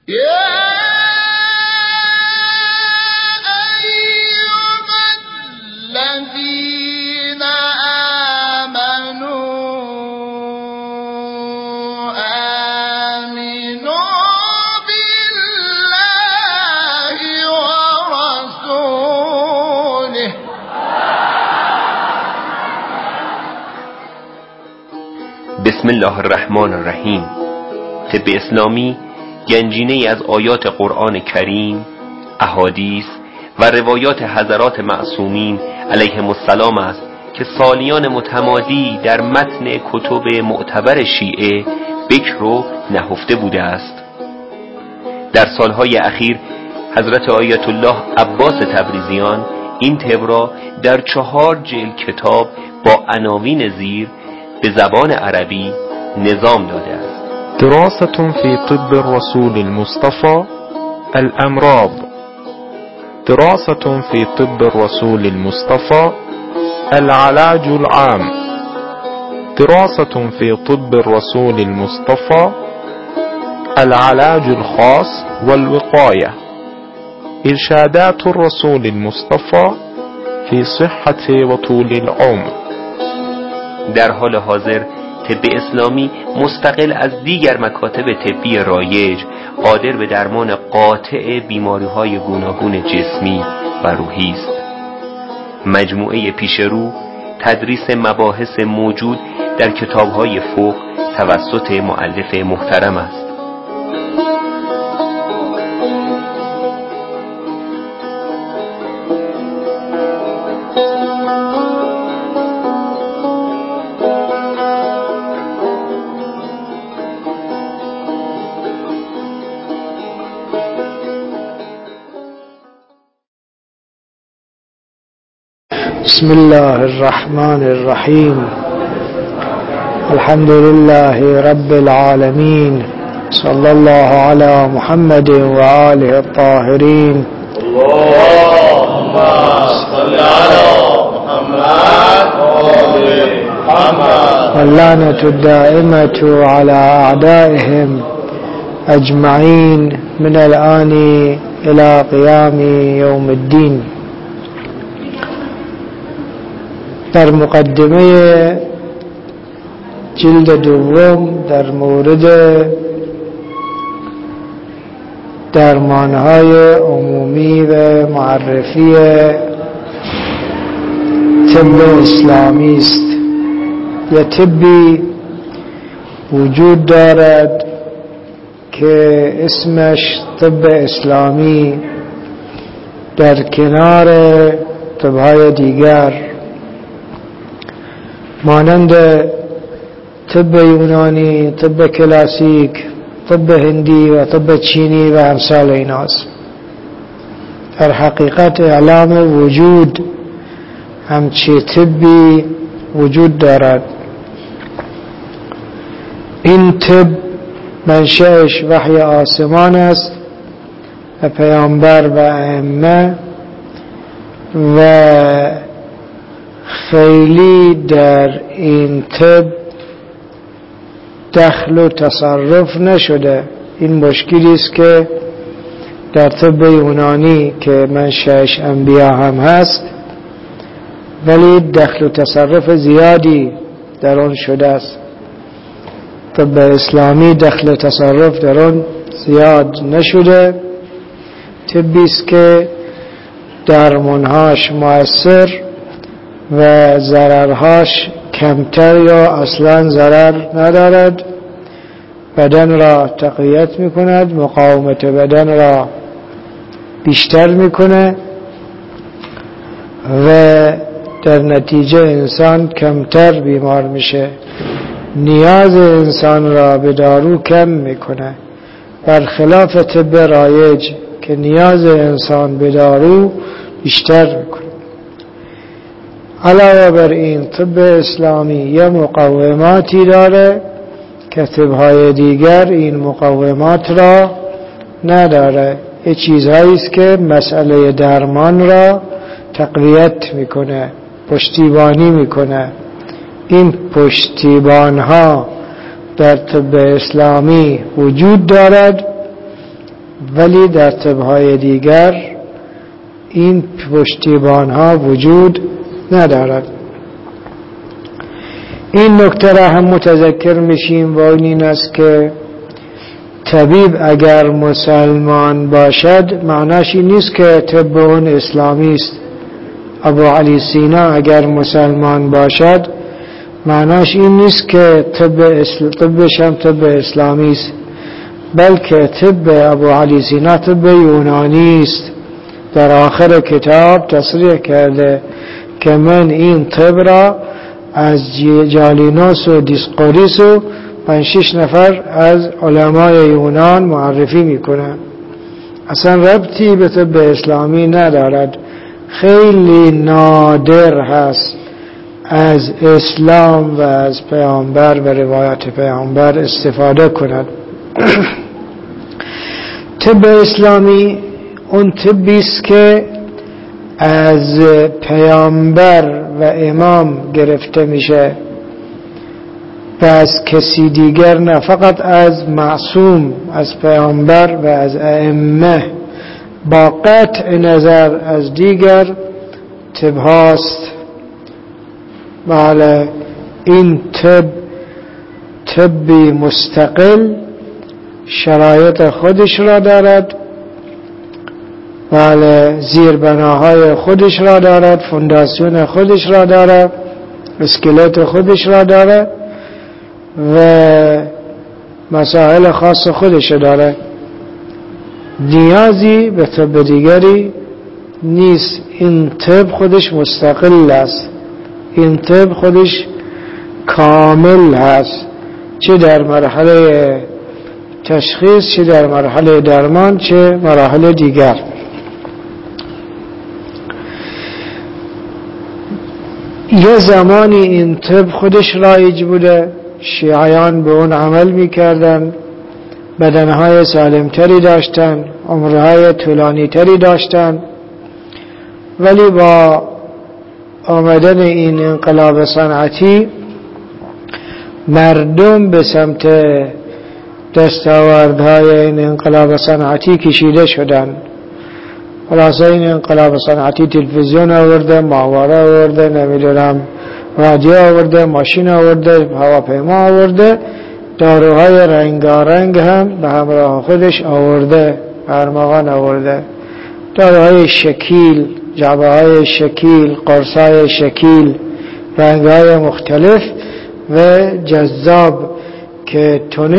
بسم الله الرحمن الرحیم. طب اسلامی گنجینه‌ای از آیات قرآن کریم، احادیث و روایات حضرات معصومین علیهم السلام است که سالیان متمادی در متن کتب معتبر شیعه بکر و نهفته بوده است. در سالهای اخیر حضرت آیت الله عباس تبریزیان این طب را در 4 جلد کتاب با عناوین زیر به زبان عربی نظام داده است. دراسة في طب الرسول المصطفى الأمراض. دراسة في طب الرسول المصطفى العلاج العام. دراسة في طب الرسول المصطفى العلاج الخاص والوقاية. إرشادات الرسول المصطفى في صحة وطول العمر. در حال حاضر طب اسلامی مستقل از دیگر مکاتب طبی رایج قادر به درمان قاطع بیماری‌های گوناگون جسمی و روحی است. مجموعه پیشرو تدریس مباحث موجود در کتاب‌های فقه توسط مؤلف محترم است. بسم الله الرحمن الرحيم. الحمد لله رب العالمين. صلى الله على محمد وآله الطاهرين. اللهم صل على محمد وآل محمد. واللعنة الدائمة على أعدائهم أجمعين من الآن إلى قيام يوم الدين. در مقدمه جلد دوم در مورد درمانهای عمومی و معرفی طب اسلامی است. یه طبی وجود دارد که اسمش طب اسلامی در کنار طبهای دیگر مانند طب یونانی، طب کلاسیک، طب هندی و طب چینی و امثال ایناست. در حقیقت اعلام وجود همچی طبی وجود دارد. این طب منشأش وحی آسمان است و پیامبر و ائمه و خیلی در این طب دخل و تصرف نشده. این مشکلی است که در طب یونانی که منشأش انبیا هم هست ولی دخل و تصرف زیادی در آن شده است. طب اسلامی دخل و تصرف در آن زیاد نشده. طبی است که درمانهاش مؤثر و ضررهاش کمتر یا اصلا ضرر ندارد. بدن را تقویت میکند، مقاومت بدن را بیشتر میکنه و در نتیجه انسان کمتر بیمار میشه. نیاز انسان را به دارو کم میکنه، برخلاف طب رایج که نیاز انسان به دارو بیشتر میکنه. علاوه بر این طب اسلامی یه مقوماتی داره که طبهای دیگر این مقومات را نداره. یه چیزهایی است که مسئله درمان را تقویت میکنه، پشتیبانی میکنه. این پشتیبان ها در طب اسلامی وجود دارد ولی در طب‌های دیگر این پشتیبان‌ها وجود ندارد. این نکته را هم متذکر میشیم و این است که طبیب اگر مسلمان باشد معناش این نیست که طب اون اسلامی است. ابو علی سینا اگر مسلمان باشد معناش این نیست که طبش هم طب اسلامی است، بلکه طب ابو علی سینا طب یونانی است. در آخر کتاب تصریح کرده که من این طب را از جالینوس و دیسقوریس و 5-6 نفر از علمای یونان معرفی میکنم. اصلا ربطی به طب اسلامی ندارد. خیلی نادر هست از اسلام و از پیامبر و روایت پیامبر استفاده کند. طب اسلامی اون طبی است که از پیامبر و امام گرفته میشه و از کسی دیگر نه، فقط از معصوم، از پیامبر و از ائمه، با قطع نظر از دیگر طب هاست. بله، این طبی مستقل شرایط خودش را دارد، بله، زیربناهای خودش را دارد، فونداسیون خودش را دارد، اسکلت خودش را دارد و مسائل خاص خودش داره. نیازی به طب دیگری نیست. این طب خودش مستقل است، این طب خودش کامل هست، چه در مرحله تشخیص، چه در مرحله درمان، چه مراحل دیگر. یه زمانی این طب خودش رایج بوده، شیعیان به اون عمل میکردن، بدنهای سالمتری داشتن، عمرهای طولانی تری داشتن، ولی با آمدن این انقلاب صنعتی مردم به سمت دستاوردهای این انقلاب صنعتی کشیده شدن. خلاصه این انقلاب صنعتی تلویزیون آورده، ماهواره آورده، نمیدونم رادیو آورده، ماشین آورده، هواپیما آورده، داروهای رنگارنگ هم به همراه خودش آورده، ارمغان آورده، داروهای شکیل، جعبه های شکیل، قرص های شکیل، رنگ های مختلف و جذاب که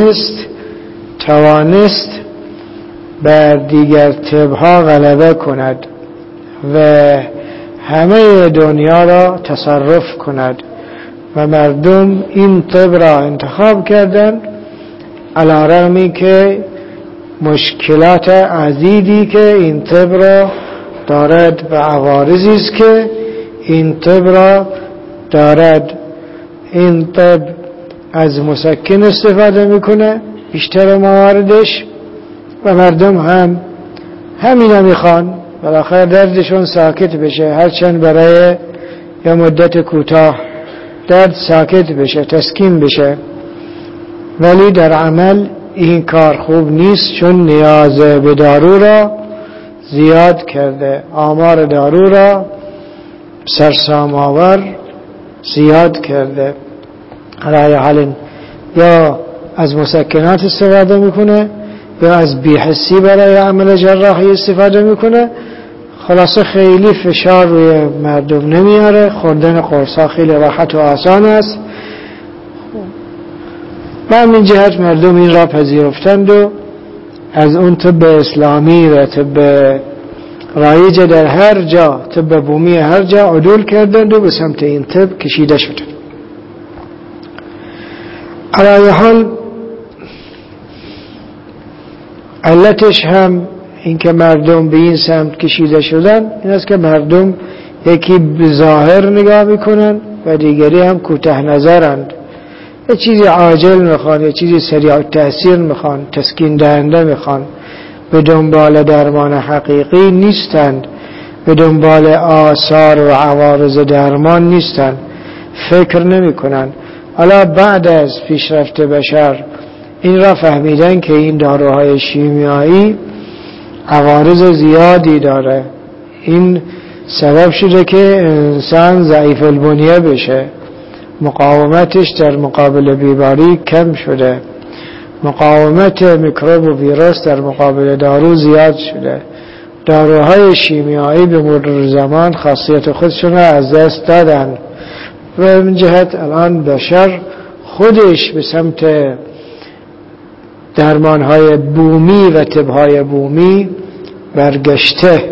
توانست بر دیگر طبها غلبه کند و همه دنیا را تصرف کند و مردم این طب را انتخاب کردند، علی رغمی که مشکلات عدیدی که این طب را دارد و عوارضی است که این طب را دارد. این طب از مسکن استفاده میکنه بیشتر مواردش و مردم هم همین میخوان، بالاخره دردشون ساکت بشه، هرچند برای یا مدت کوتاه درد ساکت بشه، تسکین بشه، ولی در عمل این کار خوب نیست، چون نیاز به دارو را زیاد کرده، آمار دارو را سرسام آور زیاد کرده. علی حال یا از مسکنات استفاده میکنه یا از بی‌حسی برای عمل جراحی استفاده میکنه. خلاصه خیلی فشار روی مردم نمیاره، خوردن قرصا خیلی راحت و آسان است. و همین جهت مردم این را پذیرفتند و از اون طب اسلامی و طب رایج در هر جا، طب بومی هر جا عدول کردند و به سمت این طب کشیده شدند. علی حال علتش هم این که مردم به این سمت کشیده شدن این است که مردم یکی به ظاهر نگاه میکنن و دیگری هم کوتاه نظرند. یه چیزی عاجل میخوان، یه چیزی سریع تأثیر میخوان، تسکین دهنده میخوان، به دنبال درمان حقیقی نیستند، به دنبال آثار و عوارض درمان نیستند، فکر نمیکنن. حالا بعد از پیشرفت بشر این را فهمیدن که این داروهای شیمیایی عوارض زیادی داره. این سبب شده که انسان ضعیف البنیه بشه، مقاومتش در مقابل بیماری کم شده، مقاومت میکروب و ویروس در مقابل دارو زیاد شده. داروهای شیمیایی به مرور زمان خاصیت خودشون را از دست دادن و این جهت الان بشر خودش به سمت درمانهای بومی و طبهای بومی برگشته.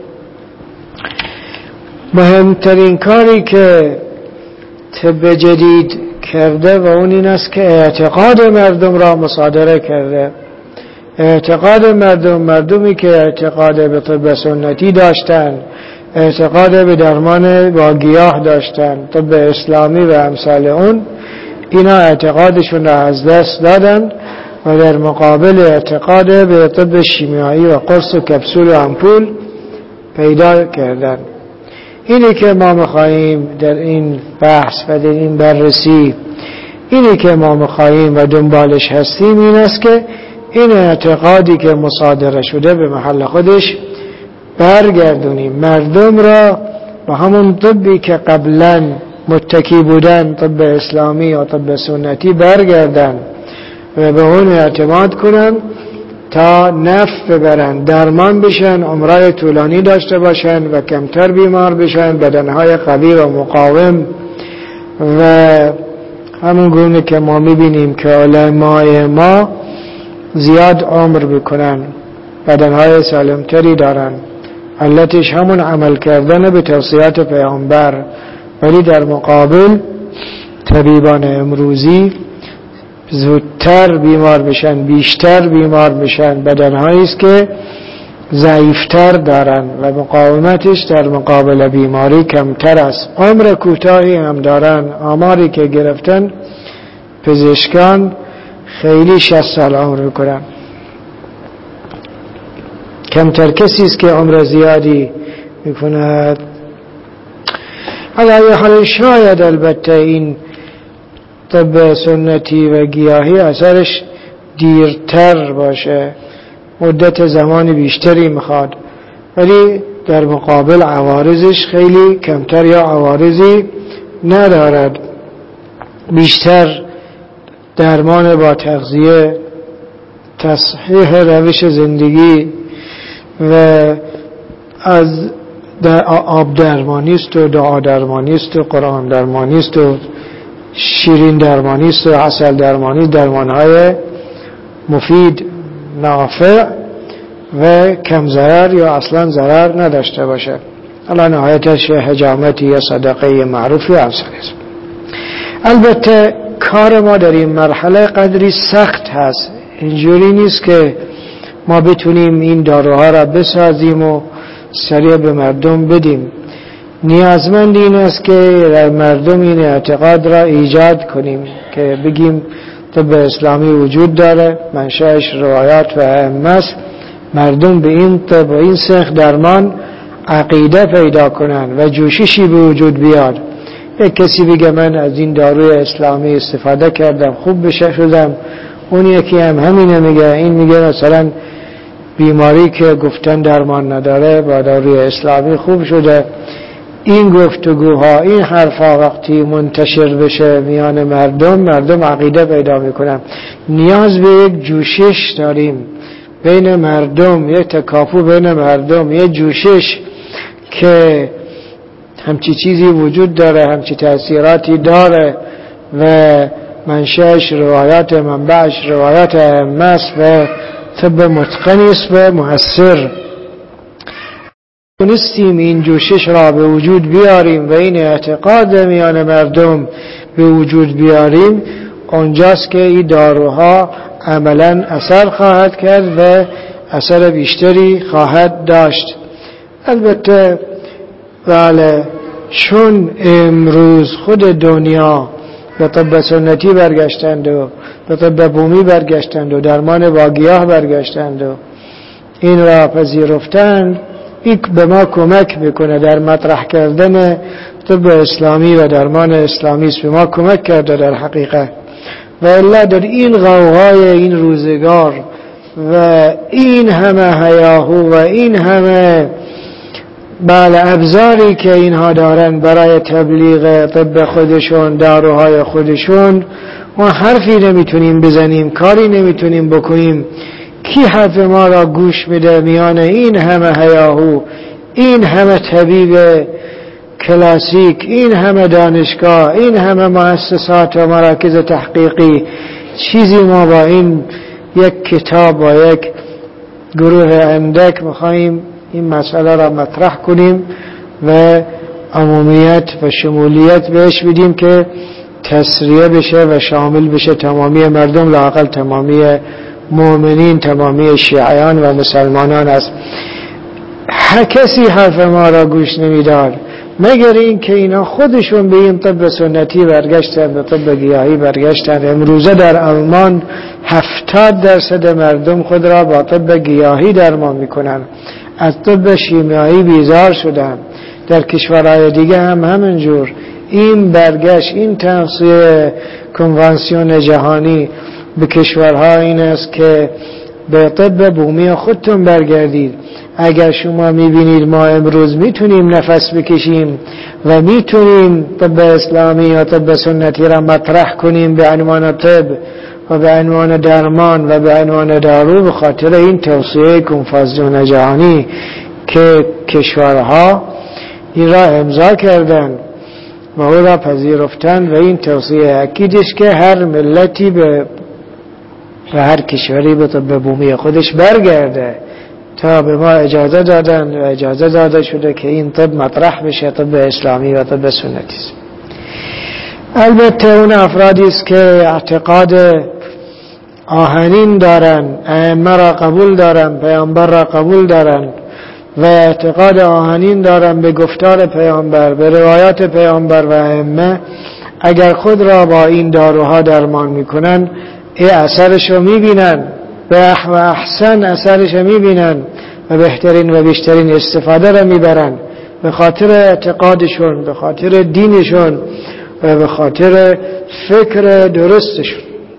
مهمترین کاری که طب جدید کرده و اون این است که اعتقاد مردم را مصادره کرده. اعتقاد مردمی که اعتقاد به طب سنتی داشتن، اعتقاد به درمان با گیاه داشتن، طب اسلامی و امثال اون، اینا اعتقادشون را از دست دادن و در مقابل اعتقاد به طب شیمیایی و قرص و کپسول و امپول پیدا کردن. اینی که ما می‌خواهیم در این بحث و در این بررسی، اینی که ما می‌خواهیم و دنبالش هستیم این است که این اعتقادی که مصادره شده به محل خودش برگردونیم، مردم را با همون طبی که قبلا متکی بودن، طب اسلامی یا طب سنتی، برگردن و به اون اعتماد کنن تا نفع ببرن، درمان بشن، عمرای طولانی داشته باشن و کمتر بیمار بشن، بدنهای قوی و مقاوم. و همون گونه که ما میبینیم که علمای ما زیاد عمر بکنن، بدنهای سالمتری دارن، علتش همون عمل کردن به توصیات پیامبر. ولی در مقابل طبیبان امروزی زودتر بیمار بشن، بیشتر بیمار بشن، بدنهایی است که ضعیفتر دارن و مقاومتش در مقابل بیماری کمتر است. عمر کوتاهی هم دارن. آماری که گرفتن پزشکان خیلی 60 سال عمر میکنن. کمتر کسی است که عمر زیادی میکند. علی حال شاید البته این طب سنتی و گیاهی اثرش دیرتر باشه، مدت زمان بیشتری میخواد، ولی در مقابل عوارضش خیلی کمتر یا عوارضی ندارد. بیشتر درمان با تغذیه، تصحیح روش زندگی و از آب درمانی است و دعا درمانی است و قرآن درمانی است و شیرین درمانی است و عسل درمانی، درمانهای مفید، نافع و کم ضرر یا اصلا ضرر نداشته باشه. الان نهایتش حجامتی یا صدقه معروفی افضل است. البته کار ما در این مرحله قدری سخت هست. اینجوری نیست که ما بتونیم این داروها را بسازیم و سریع به مردم بدیم. نیازمند این است که در مردم این اعتقاد را ایجاد کنیم که بگیم طب اسلامی وجود داره، منشأش روایات و ائمه است، مردم به این طب و این سخت درمان عقیده پیدا کنن و جوششی به وجود بیاد. یک کسی بگه من از این داروی اسلامی استفاده کردم خوب بشه شدم، اون یکی هم همینه میگه، این میگه مثلا بیماری که گفتن درمان نداره با داروی اسلامی خوب شده. این گفتگوها، این حرفا وقتی منتشر بشه میان مردم عقیده پیدا میکنن. نیاز به یک جوشش داریم بین مردم، یک تکاپو بین مردم، یک جوشش که همچی چیزی وجود داره، همچی تأثیراتی داره و منشأش روایات، منبعش روایات ائمه است و طب متقنی است و مؤثر. تونستیم این جوشش را به وجود بیاریم و این اعتقاد میان مردم به وجود بیاریم، اونجاست که این داروها عملا اثر خواهد کرد و اثر بیشتری خواهد داشت. البته بله، چون امروز خود دنیا به طب سنتی برگشتند و به طب بومی برگشتند و درمان با گیاه برگشتند و این را پذیرفتند، این به ما کمک میکنه در مطرح کردن طب اسلامی و درمان اسلامی است، به ما کمک کرده در حقیقت. و الا در این غوغای این روزگار و این همه هیاهو و این همه ابزاری که اینها دارن برای تبلیغ طب خودشون، داروهای خودشون، ما حرفی نمیتونیم بزنیم، کاری نمیتونیم بکنیم. کی حرف ما را گوش میده میان این همه هیاهو، این همه طبیب کلاسیک، این همه دانشگاه، این همه مؤسسات و مراکز تحقیقی؟ چیزی ما با این یک کتاب و یک گروه اندک میخواییم این مسئله را مطرح کنیم و عمومیت و شمولیت بهش بدیم که تسریع بشه و شامل بشه تمامی مردم، لااقل تمامی مؤمنین، تمامی شیعیان و مسلمانان است. هر کسی حرف ما را گوش نمیدار مگر این که اینا خودشون به این طب سنتی برگشتن، به طب گیاهی برگشتن. امروزه در آلمان 70% مردم خود را با طب گیاهی درمان میکنن، از طب شیمیایی بیزار شدن. در کشورهای دیگه هم همینجور. این برگشت، این توصیه کنوانسیون جهانی به کشورها این است که به طب بومی خودتون برگردید. اگر شما میبینید ما امروز میتونیم نفس بکشیم و میتونیم طب اسلامی یا طب سنتی را مطرح کنیم به عنوان طب و به عنوان درمان و به عنوان دارو، به خاطر این توصیه کنفرانسیون جهانی که کشورها این را امضا کردن و او را پذیرفتن و این توصیه اکیدش که هر ملتی به هر کشوری به طب بومی خودش برگرده. تا به ما اجازه دادن و اجازه داده شده که این طب مطرح بشه، طب اسلامی و طب سنتی. البته اون افرادی است که اعتقاد آهنین دارن، ائمه را قبول دارن، پیامبر را قبول دارن و اعتقاد آهنین دارن به گفتار پیامبر، به روایات پیامبر و ائمه، اگر خود را با این داروها درمان میکنن اثرش رو میبینن، به احسن اثرش رو میبینن و بهترین و بیشترین استفاده رو میبرن به خاطر اعتقادشون، به خاطر دینشون و به خاطر فکر درستشون.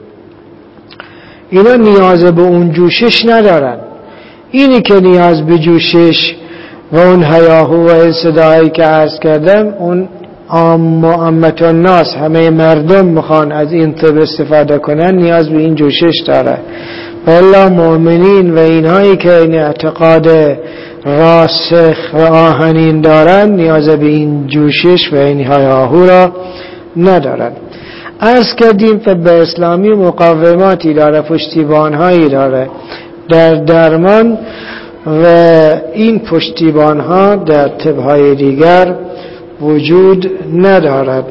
اینا نیاز به اون جوشش ندارن. اینی که نیاز به جوشش و اون هیاهو و این صدایی که عرض کردم، اون عامت الناس، همه مردم میخوان از این طب استفاده کنن، نیاز به این جوشش داره. والله مؤمنین و اینهایی که این اعتقاد راسخ و آهنین دارن نیاز به این جوشش و این هیاهو را ندارن. عرض کردیم طب اسلامی مقاوماتی داره، پشتیبانهایی داره در درمان و این پشتیبانها در طبهای دیگر وجود ندارد.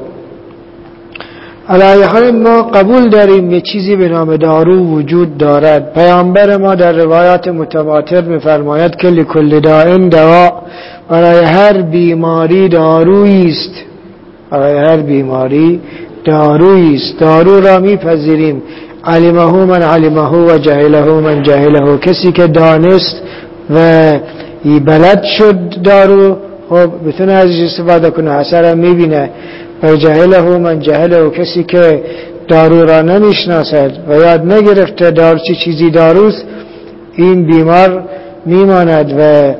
علی حال ما قبول داریم یه چیزی به نام دارو وجود دارد. پیامبر ما در روایات متواتر می‌فرماید که لکل داء دوا، برای هر بیماری دارویی است، برای هر بیماری دارویی است. دارو را میپذیریم، علمه من علمه و جهله من جهله. کسی که دانست و بلد شد دارو، خب بتونه ازش استفاده کنه، اثرم میبینه. و جهله من جهله، کسی که دارو را نمیشناسد و یاد نگرفته دارو چه چیزی داروست، این بیمار میماند و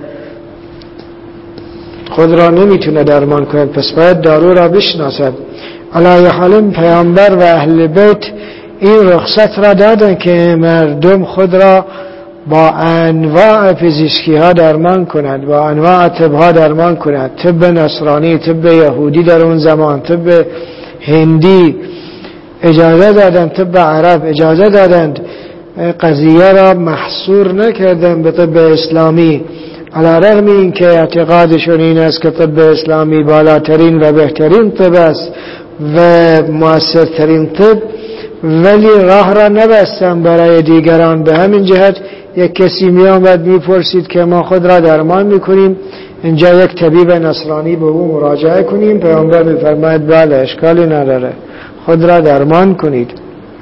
خود را نمیتونه درمان کند. پس باید دارو را بشناسد. علی حال پیامبر و اهل بیت این رخصت را دادن که مردم خود را با انواع پزشکی ها درمان کند، با انواع طب ها درمان کند. طب نصرانی، طب یهودی در اون زمان، طب هندی اجازه دادن، طب عرب اجازه دادند. قضیه را محصور نکردن به طب اسلامی، علی رغم این که اعتقادشون این است که طب اسلامی بالاترین و بهترین طب است و مؤثرترین طب، ولی راه را نبستن برای دیگران. به همین جهت یک کسی می آمد می پرسید که ما خود را درمان می کنیم، اینجا یک طبیب نصرانی به او مراجعه کنیم؟ پیامبر می فرماید بله، اشکالی نداره، خود را درمان کنید.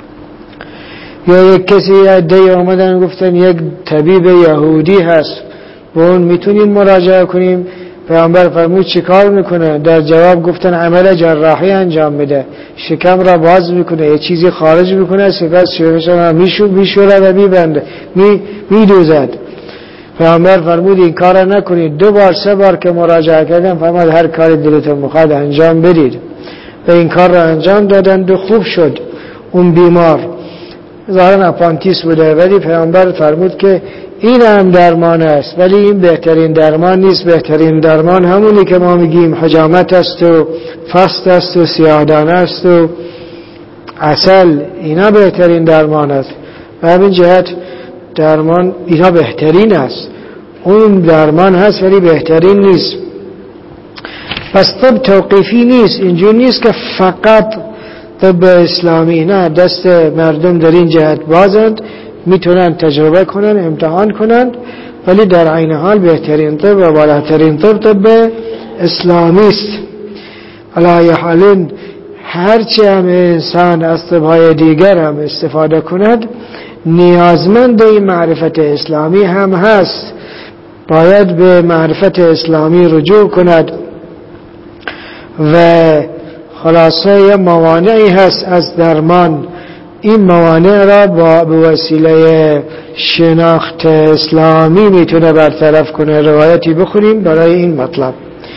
یا یک کسی عده‌ای آمدن گفتن یک طبیب یهودی هست، به اون میتونیم مراجعه کنیم؟ پیامبر فرمود چی کار میکنه؟ در جواب گفتن عمل جراحی انجام میده، شکم را باز میکنه، یه چیزی خارج میکنه، سپس شکمش را میشوره و میبنده، میدوزد. پیامبر فرمود این کار نکنید. 2 بار 3 بار که مراجعه کردن فرمود هر کاری دلتون بخواد انجام بدید و این کار را انجام دادند و خوب شد. اون بیمار ظاهرا اپانتیس بوده، ولی پیامبر فرمود که این هم درمان است، ولی این بهترین درمان نیست. بهترین درمان همونی که ما میگیم حجامت است و فست است و سیاه‌دانه است و عسل، اینا بهترین درمان است. و همین جهت درمان اینا بهترین است. اون درمان هست ولی بهترین نیست. پس طب توقیفی نیست، اینجور نیست که فقط طب اسلامی، نه، دست مردم در این جهت بازند، میتونن تجربه کنن، امتحان کنن، ولی در عین حال بهترین طب و بالاترین طب اسلامی است. علی حال هرچی هم انسان از طب‌های دیگر هم استفاده کند نیازمند این معرفت اسلامی هم هست، باید به معرفت اسلامی رجوع کند. و خلاصه موانعی هست از درمان، این موانع را به وسیله شناخت اسلامی میتونه برطرف کنه. روایتی بخونیم برای این مطلب.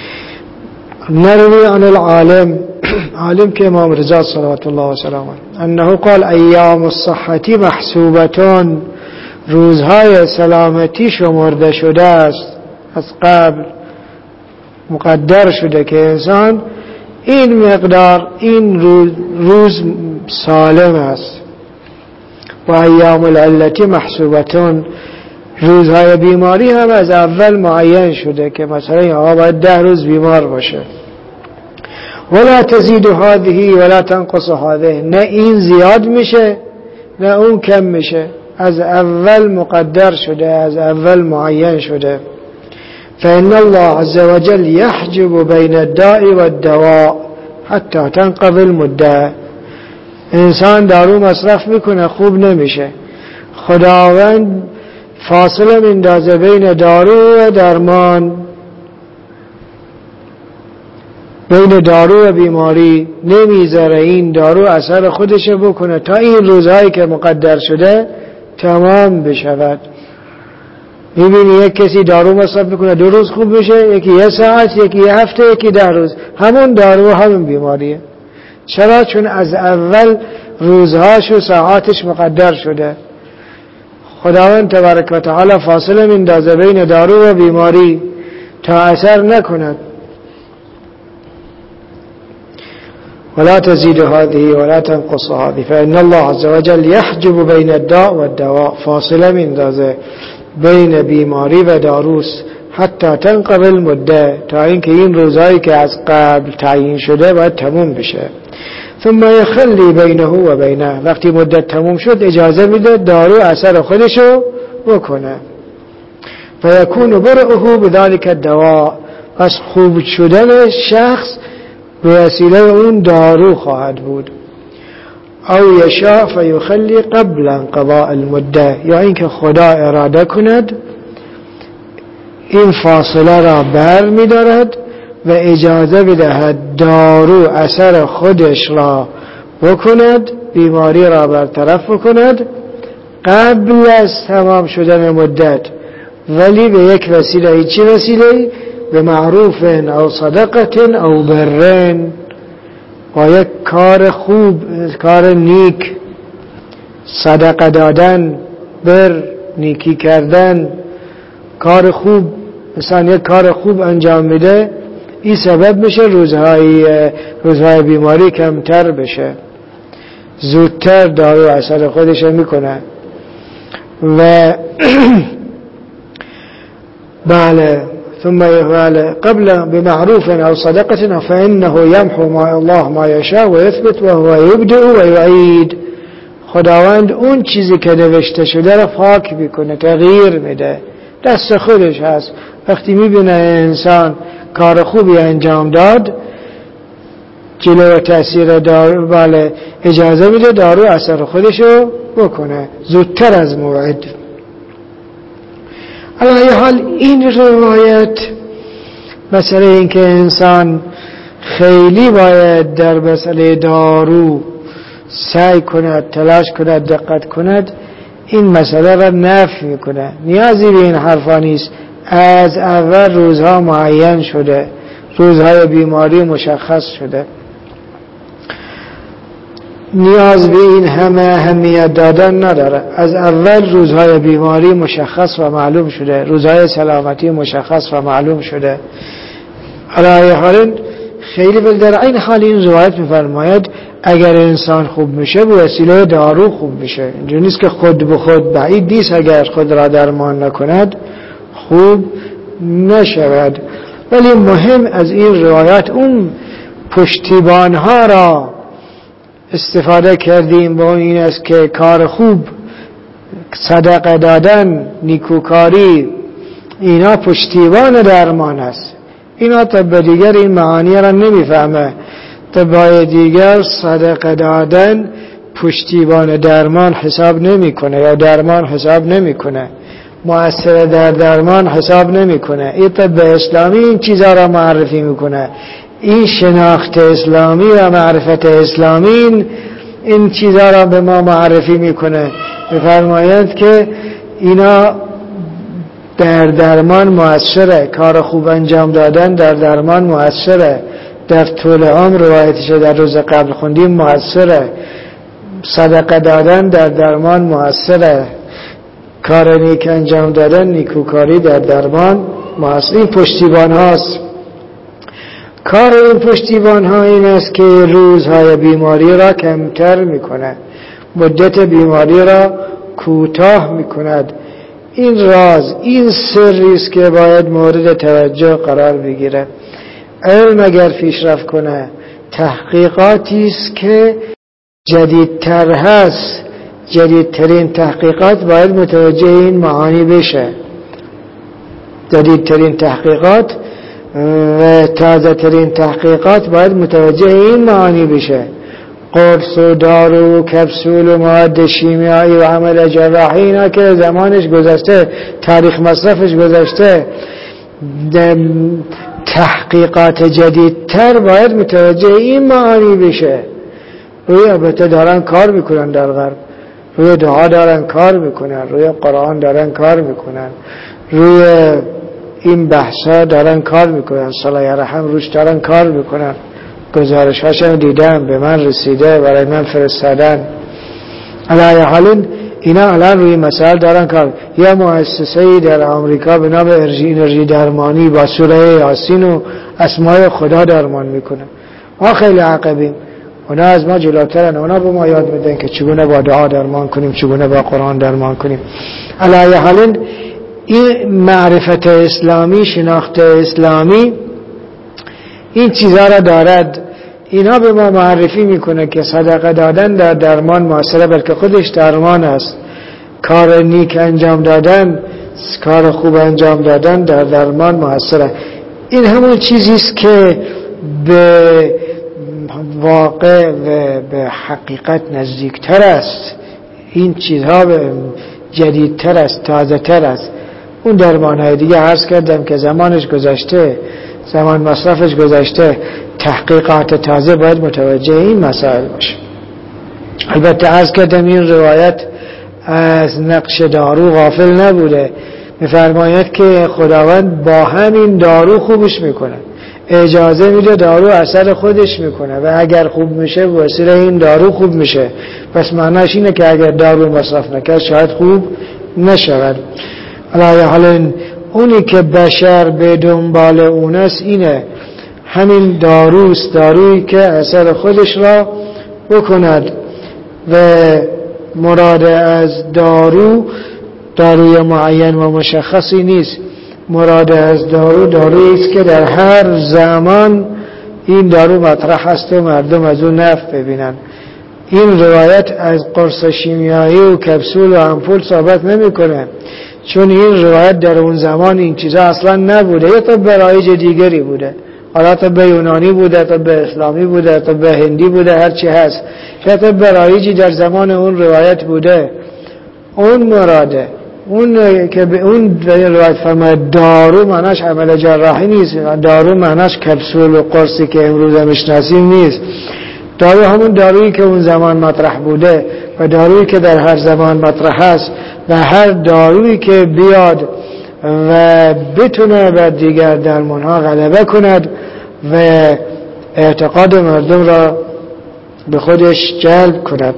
نروی عن العالم، عالم که امام رضا صلوات الله و سلامه انه قال ایام الصحة محسوبتون، روزهای سلامتی شمرده شده است، از قبل مقدر شده که انسان این مقدار این روز سالم است. و ایام العلت محسوبتون، روزهای بیماری هم از اول معین شده که مثلا آقا باید 10 روز بیمار باشه. ولا تزید هذه ولا تنقص هذه، نه این زیاد میشه نه اون کم میشه، از اول مقدر شده، از اول معین شده. فإن الله عز وجل يحجب بين الداء والدواء حتى تنقضي المدة. انسان دارو مصرف میکنه خوب نمیشه، خداوند فاصله میندازه بین دارو و درمان، بین دارو و بیماری، نمیذاره این دارو اثر خودش بکنه تا این روزهایی که مقدر شده تمام بشود. میبینی یک کسی دارو مصرف میکنه 2 روز خوب میشه، یکی 1 ساعت، یکی 1 هفته، یکی 10 روز، همون دارو همون بیماریه. چرا؟ چون از اول روزهاش و ساعاتش مقدر شده. خداوند تبارک و تعالی فاصله میندازه بین دارو و بیماری تا اثر نکند. ولا تزيد هذه ولا تنقص هذه فإن الله عز وجل يحجب بين الداء والدواء، فاصله میندازه بین بیماری و داروس حتی تنقضی المده، تا اینکه این روزایی که از قبل تعیین شده باید تموم بشه. ثم يخلي بينه و بینه، وقتی مدت تموم شد اجازه میده دارو اثر خودشو بکنه. فيكون برئه بذلك الدواء، پس خوب شدن شخص به وسیله اون دارو خواهد بود. او یشاء فیخلی قبل انقضاء المده، یا اینکه خدا اراده کند این فاصله را بر می‌دارد و اجازه بدهد دارو اثر خودش را بکند، بیماری را برطرف بکند قبل از تمام شدن مدت، ولی به یک وسیله. چی وسیله؟ به معروف او صدقه او بر، با یک کار خوب، کار نیک، صدقه دادن، بر، نیکی کردن، کار خوب. مثلا یک کار خوب انجام میده، این سبب میشه روزهای بیماری کمتر بشه، زودتر دارو اثر خودش میکنه. و بله ثم يفعل قبل بمعروف أو صدقة فإنه يمحو ما الله ما يشاء ويثبت وهو يبدئ ويعيد. خداوند اون چیزی که نوشته شده را پاک میکنه، تغییر میده، دست خودش هست. وقتی میبینه انسان کار خوبی انجام داد، جلو تأثیر دارو بله اجازه میده دارو اثر خودشو بکنه زودتر از موعد. علی حال این روایت مسئله این که انسان خیلی باید در مسئله دارو سعی کند، تلاش کند، دقت کند، این مسئله را نفی میکنه. نیازی به این حرفا نیست. از اول روزها معین شده، روزهای بیماری مشخص شده، نیاز به این همه اهمیت دادن نداره. از اول روزهای بیماری مشخص و معلوم شده، روزهای سلامتی مشخص و معلوم شده. علی حال خیلی در این حال این روایت میفرماید اگر انسان خوب میشه به وسیله دارو خوب میشه. اینجوری نیست که خود به خود، بعید نیست اگر خود را درمان نکند خوب نشود. ولی مهم از این روایت اون پشتیبانها را استفاده کردیم با این است که کار خوب، صدقه دادن، نیکوکاری، اینا پشتیبان درمان است. اینا طب دیگر این معانی را نمیفهمه. طب دیگر صدقه دادن پشتیبان درمان حساب نمیکنه یا درمان حساب نمیکنه، مؤثر در درمان حساب نمیکنه. این طب اسلامی این چیزا را معرفی میکنه. این شناخت اسلامی و معرفت اسلامی این چیزا را به ما معرفی میکنه. میفرماید که اینا در درمان مؤثره، کار خوب انجام دادن در درمان مؤثره، در طول عمر روایتشه در روز قبل خوندیم مؤثره، صدقه دادن در درمان مؤثره، کار نیک انجام دادن، نیکوکاری در درمان مؤثر. این پشتیبان هاست. کار این پشتیبان ها این است که روزهای بیماری را کمتر میکنه، مدت بیماری را کوتاه میکند. این راز، این سری است که باید مورد توجه قرار بگیره. علم اگر پیشرفت کنه، تحقیقاتی است که جدیدتر هست، جدیدترین تحقیقات باید متوجه این معانی بشه. جدیدترین تحقیقات و تازه ترین تحقیقات باید متوجه این معانی بشه. قرص و دارو و کپسول و مواد شیمیایی و عمل جراحی اینا که زمانش گذشته، تاریخ مصرفش گذشته. تحقیقات جدیدتر باید متوجه این معانی بشه. روی البته دارن کار میکنن در غرب، روی دعا دارن کار میکنن، روی قرآن دارن کار میکنن، روی این بحثا دارن کار میکنن، صلح رحم روش دارن کار میکنن. گزارش هاشم دیدم، به من رسیده، برای من فرستادن. علی حال اینا الان روی مسائل دارن کار. یه مؤسسه‌ای در آمریکا به نام انرژی درمانی با سوره یاسین و اسماء خدا درمان میکنه. ما خیلی عقبیم، اونا از ما جلوترن. اونا به ما یاد میدن که چگونه با دعا درمان کنیم، چگونه با قرآن درمان کنیم. علی حال این معرفت اسلامی، شناخت اسلامی این چیزها را دارد. اینا به ما معرفی میکنه که صدقه دادن در درمان مؤثره، بلکه خودش درمان است. کار نیک انجام دادن، کار خوب انجام دادن در درمان مؤثره. این همون چیزی است که به واقع و به حقیقت نزدیکتر است. این چیزها جدیدتر است، تازه تر است. اون درمانهای دیگه عرض کردم که زمانش گذشته، زمان مصرفش گذشته. تحقیقات تازه باید متوجه این مسائل باشه. البته عرض کردم این روایت از نقش دارو غافل نبوده. میفرماید که خداوند با همین دارو خوبش میکنه، اجازه میده دارو اثر خودش میکنه و اگر خوب میشه وسیله این دارو خوب میشه. پس معناش اینه که اگر دارو مصرف نکرد شاید خوب نشود. علی حال اونی که بشر به دنبال اون است اینه، همین داروست، دارویی که اثر خودش را بکند. و مراد از داروی معین و مشخصی نیست. مراد از دارویی است که در هر زمان این دارو مطرح است و مردم از اون نفع ببینن. این روایت از قرص شیمیایی و کپسول و آمپول صحبت نمیکنه، چون این روایت در اون زمان این چیزا اصلا نبوده. یه طب رایج دیگری بوده، حالا طب یونانی بوده، طب اسلامی بوده، طب هندی بوده، هر چی هست. یه طب رایجی در زمان اون روایت بوده. اون مراده. اون که به اون روایت فرماید دارو معناش عمل جراحی نیست، دارو معناش کپسول و قرصی که امروز میشناسیم نیست. دارو همون دارویی که اون زمان مطرح بوده و دارویی که در هر زمان مطرح است و هر دارویی که بیاد و بتونه بر دیگر درمانها غلبه کند و اعتقاد مردم را به خودش جلب کند.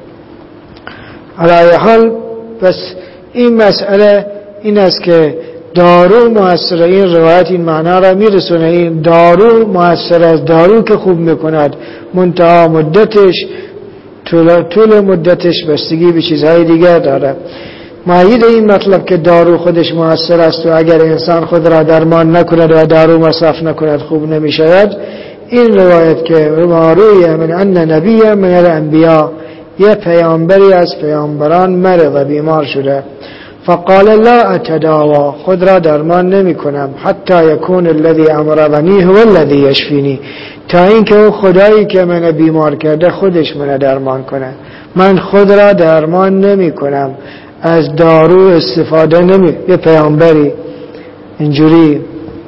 علی حال بس این مسئله این است که دارو مؤثر، این روایت این معنا را میرسونه، این دارو مؤثر است، دارو که خوب میکند، منتها مدتش طول مدتش بستگی به چیزهای دیگر داره. مؤید این مطلب که دارو خودش مؤثر است و اگر انسان خود را درمان نکند و دارو مصرف نکند خوب نمیشود، این روایت که روی من ان نبی من الانبیاء، یه پیامبری از پیامبران مرض و بیمار شده، فقال لا اتداوا، خود را درمان نمی کنم، حتی یکون الذی امرضنی هو الذی یشفینی، تا اینکه اون خدایی که من بیمار کرده خودش من درمان کنه. من خود را درمان نمی کنم، از دارو استفاده نمی. یه پیامبری اینجوری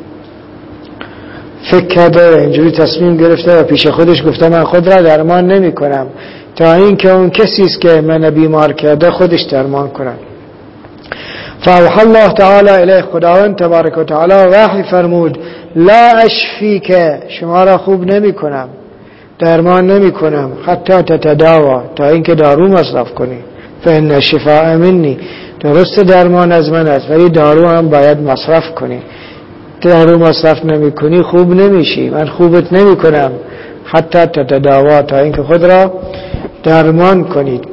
فکر کرده، اینجوری تصمیم گرفته و پیش خودش گفته من خود را درمان نمی کنم تا اینکه اون کسی است که من بیمار کرده خودش درمان کنه. فاوحى الله تعالی الیه، خداوند تبارک و تعالی وحی فرمود لا اشفیک، شما را خوب نمی کنم، درمان نمی کنم، حتی تتداوا، تا اینکه دارو مصرف کنی، فان الشفاء منی، درست درمان از من است ولی دارو هم باید مصرف کنی، دارو مصرف نمی کنی خوب نمیشی، من خوبت نمی کنم، حتی تتداوا، تا اینکه خود را درمان کنید.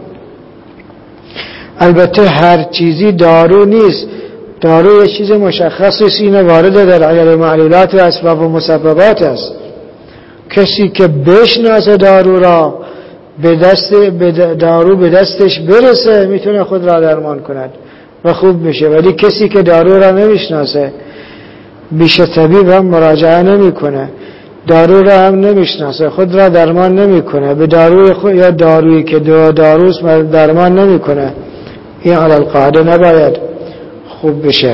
البته هر چیزی دارو نیست، دارو یه چیز مشخصی است، این وارد در علل معلولات و اسباب و مسببات است. کسی که بشناسه دارو را دارو به دستش برسه میتونه خود را درمان کند و خوب میشه، ولی کسی که دارو را نمیشناسه بیش طبیب هم مراجعه نمیکنه، دارو را هم نمیشناسه، خود را درمان نمیکنه، به داروی خود یا دارویی که داروست درمان نمیکنه، این علی القاعده نباید خوب بشه.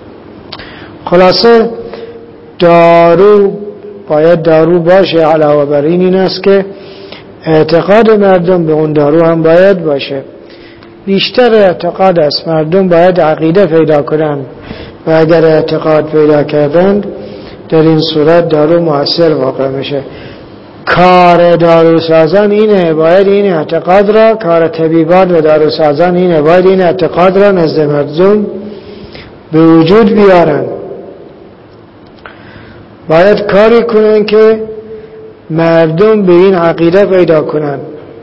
خلاصه دارو باید دارو باشه، علاوه بر این است که اعتقاد مردم به اون دارو هم باید باشه. بیشتر اعتقاد است، مردم باید عقیده پیدا کنند و اگر اعتقاد پیدا کردند در این صورت دارو مؤثر واقع میشه. کار داروسازان اینه، باید این اعتقاد را، کار طبیبان و داروسازان اینه، باید این اعتقاد را نزد مردم به وجود بیارن، باید کاری کنن که مردم به این عقیده پیدا کنن.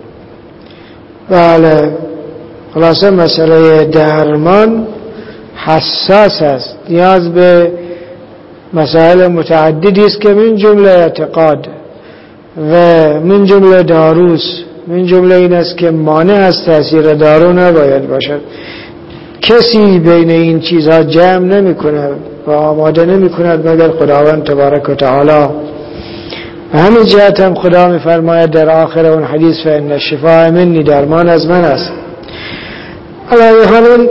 بله، خلاصه مسئله درمان حساس است، نیاز به مسائل متعددی است که من جمله اعتقاد و من جمله داروس، من جمله این است که مانع از تاثیر دارو نباید باشد. کسی بین این چیزها جمع نمی کنه و آماده نمی کند مگر خداوند تبارک و تعالی. و همین جهت هم خدا می فرماید در آخر اون حدیث فإن الشفاء منی، درمان از من است. علیه حال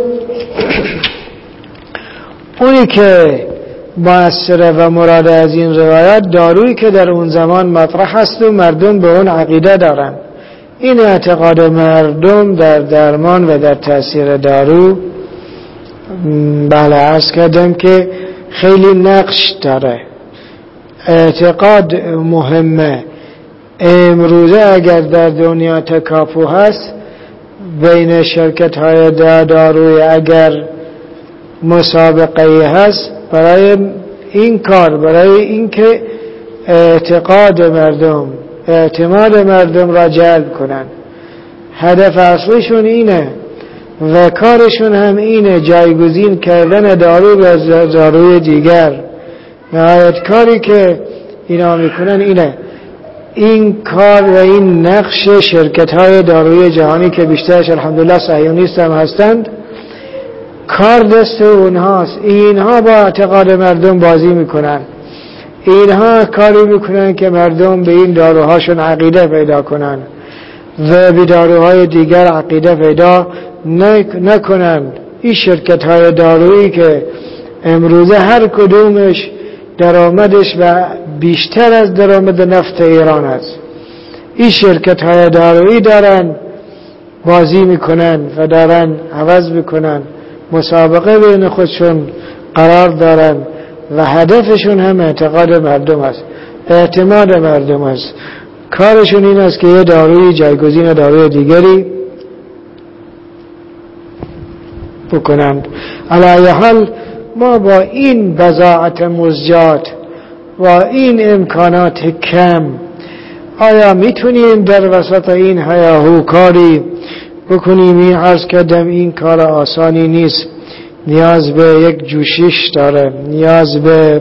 اونی که مؤثره و مراد از این روایت دارویی که در اون زمان مطرح است و مردم به اون عقیده دارن. این اعتقاد مردم در درمان و در تاثیر دارو بله عرض کردم که خیلی نقش داره. اعتقاد مهمه. امروزه اگر در دنیا تکاپو هست بین شرکت های داروی، اگر مسابقه هست برای این کار، برای اینکه اعتقاد مردم، اعتماد مردم را جلب کنن، هدف اصلیشون اینه و کارشون هم اینه، جایگزین کردن دارو به داروی دیگر. نهایت کاری که اینا میکنن اینه. این کار و این نقش شرکت های داروی جهانی که بیشترش الحمدلله صهیونیست هم هستند، کار دست اونهاست. اینها با اعتقاد مردم بازی میکنن، اینها کاری میکنن که مردم به این داروهاشون عقیده پیدا کنن و به داروهای دیگر عقیده پیدا نکنن. این شرکت های دارویی که امروزه هر کدومش درآمدش و بیشتر از درآمد نفت ایران است، این شرکت های دارویی دارن بازی میکنن و دارن عوض میکنن، مسابقه بین خودشون قرار دارن و هدفشون هم اعتقاد مردم است، اعتماد مردم است. کارشون این است که یه داروی جایگزین داروی دیگری بکنند. علی حال ما با این بضاعت مزجات و این امکانات کم آیا میتونیم در وسط این هیاهو کاری بکنیم؟ این عرض کردم این کار آسانی نیست، نیاز به یک جوشش داره، نیاز به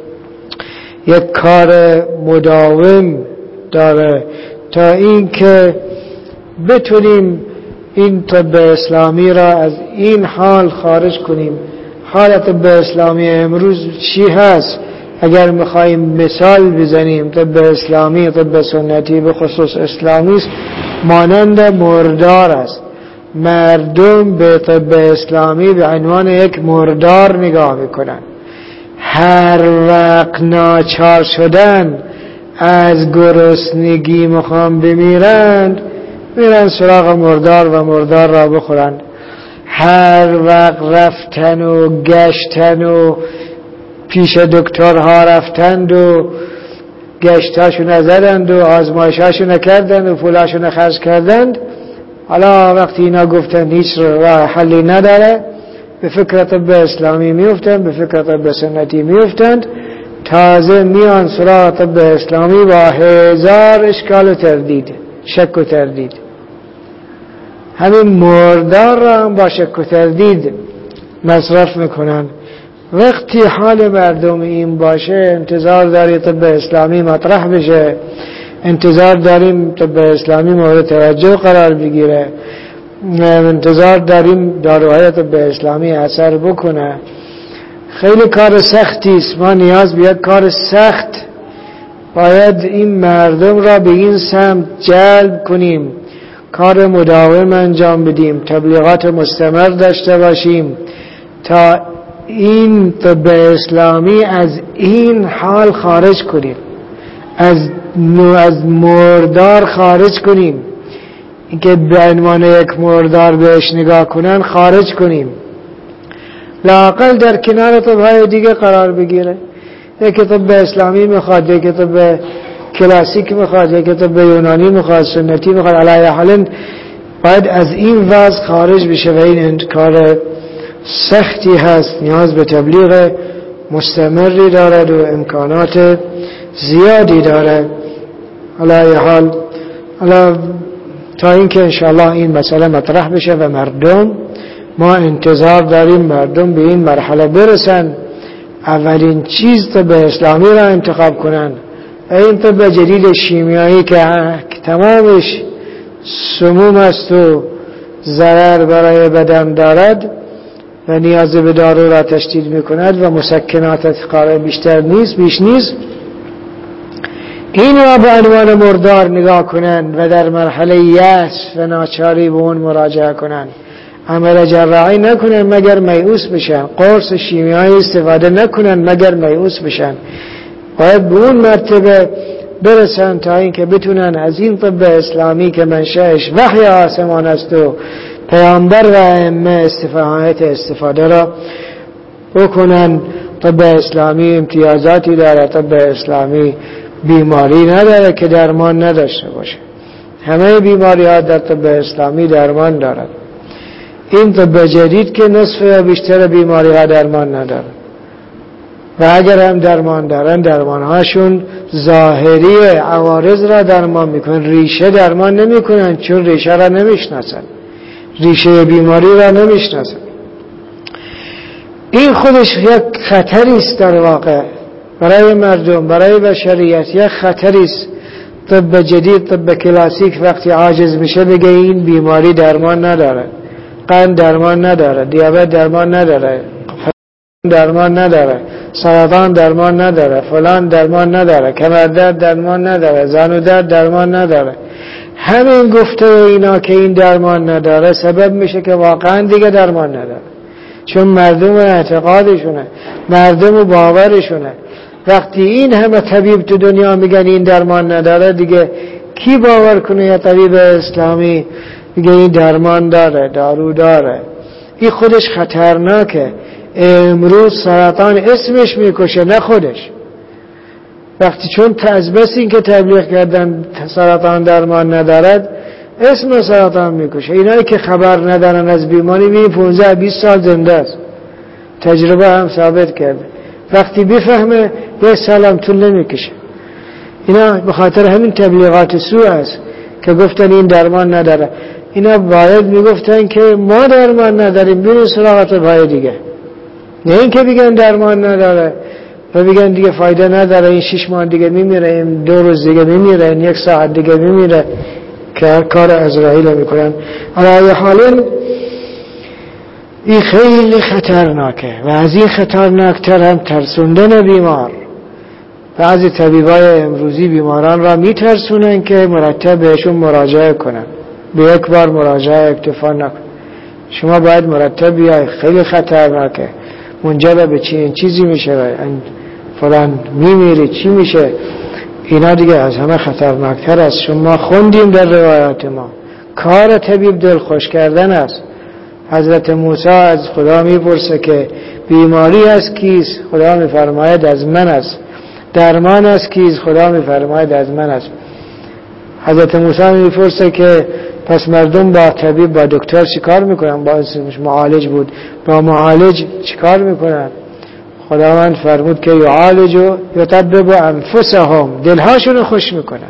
یک کار مداوم داره تا این که بتونیم این طب اسلامی را از این حال خارج کنیم. حالت طب اسلامی امروز چی هست؟ اگر میخوایم مثال بزنیم، طب اسلامی، طب سنتی به خصوص اسلامی است، مانند مردار است. مردم به طب اسلامی به عنوان یک مردار نگاه میکنن. هر وقت ناچار شدن از گرسنگی میخوان بمیرند، میرن سراغ مردار و مردار را بخورند. هر وقت رفتن و گشتن و پیش دکترها رفتند و گشتاشون زدند و آزمایشاشون کردند و پولاشون خرج کردند، حالا وقتی اینا گفتن هیچ راه حلی نداره، به فکر طب اسلامی میفتند، به فکر طب سنتی میفتند، تازه میان سراغ طب اسلامی با هزار اشکال و تردید، شک و تردید. همین مردار را هم با شک و تردید مصرف میکنن. وقتی حال مردم این باشه، انتظار داری طب اسلامی مطرح بشه، انتظار داریم طب اسلامی مورد توجه قرار بگیره، انتظار داریم داروهای طب اسلامی اثر بکنه. خیلی کار سختی است. ما نیاز به یک کار سخت باید این مردم را به این سمت جلب کنیم، کار مداوم انجام بدیم، تبلیغات مستمر داشته باشیم تا این طب اسلامی از این حال خارج کنیم، از مردار خارج کنیم، اینکه به عنوان یک مردار بهش نگاه کنن خارج کنیم، لااقل در کنار طبهای دیگه قرار بگیره. یکی طب اسلامی میخواد، یکی طب کلاسیک میخواد، یکی طب یونانی میخواد، سنتی میخواد. علی حال باید از این وضع خارج بشه و این کار سختی هست، نیاز به تبلیغ مستمری دارد و امکانات زیادی دارد. علی حال تا اینکه انشاءالله این مسئله مطرح بشه و ما انتظار داریم مردم به این مرحله برسن، اولین چیز طب اسلامی را انتخاب کنن. این طب جدید شیمیایی که تمامش سموم است و ضرر برای بدن دارد و نیاز به دارو را تشدید میکند و مسکنات قرار بیش نیست، این را به عنوان مردار نگاه کنند و در مرحله یأس و ناچاری به اون مراجعه کنند. عمل جراحی نکنند مگر میؤوس بشن، قرص شیمیایی استفاده نکنند مگر میؤوس بشن. باید به اون مرتبه برسن تا اینکه بتونن از این طب اسلامی که منشأش وحی آسمان است و پیامبر و ائمه استفاده را بکنن. طب اسلامی امتیازاتی داره، طب اسلامی بیماری نداره که درمان نداشته باشه. همه بیماری ها در طب اسلامی درمان دارد. این طب جدید که نصف یا بیشتر بیماری ها درمان نداره و اگر هم درمان دارن، درمان هاشون ظاهری عوارض را درمان میکنن، ریشه درمان نمیکنن، چون ریشه را نمیشناسن، ریشه بیماری را نمیشناسن. این خودش یک خطری است در واقع برای مردم، برای بشریت یک خطری است. طب جدید، طب کلاسیک وقتی عاجز میشه بگه این بیماری درمان نداره، قند درمان نداره، دیابت درمان نداره، درمان نداره، سرطان درمان نداره، فلان درمان نداره، کمردرد درمان نداره، زانو درد درمان نداره. همین گفته اینا که این درمان نداره سبب میشه که واقعا دیگه درمان نداره. چون مردم اعتقادشونه، مردم باورشونه. وقتی این همه طبیب تو دنیا میگن این درمان نداره، دیگه کی باور کنه یا طبیب اسلامی میگه این درمان داره، دارو داره؟ این خودش خطرناکه. امروز سرطان اسمش میکشه نه خودش. وقتی چون از بس این که تبلیغ کردن سرطان درمان ندارد، اسم سرطان میکشه. اینایی که خبر ندارن از بیماری می 15-20 سال زنده است. تجربه هم ثابت کرده. وقتی بفهمه 1 سال هم طول نمیکشه. اینا به خاطر همین تبلیغات سوء است که گفتن این درمان نداره. اینا باید میگفتن که ما درمان نداریم، بریم سراغ طبهای دیگه، نه این که بگن درمان نداره و بگن دیگه فایده نداره، این 6 ماه دیگه میمیره، این 2 روز دیگه میمیره، این 1 ساعت دیگه میمیره، که هر کار عزرائیل میکنن. علی حال این خیلی خطرناکه و از این خطرناکتر هم ترسوندن بیمار. بعضی طبیبای امروزی بیماران را میترسونن که مرتب بهشون مراجعه کنن. به یک بار مراجعه اکتفا نکن، شما باید مرتب بیای، خیلی خطرناکه، منجر به چیزی میشه، فلان میمیری، چی میشه. اینا دیگه از همه خطرناکتر است. شما خوندیم در روایات ما کار طبیب دل خوش کردن است. حضرت موسی از خدا میپرسه که بیماری از کیست؟ خدا میفرماید از من است. درمان از کیست؟ خدا میفرماید از من است. حضرت موسی میپرسه که پس مردم با طبیب، با دکتر چیکار میکنن؟ با اسمش معالج بود، با معالج چیکار میکنن؟ خداوند فرمود که یعالجو یطبب انفسهم، دلهاشون خوش میکنن.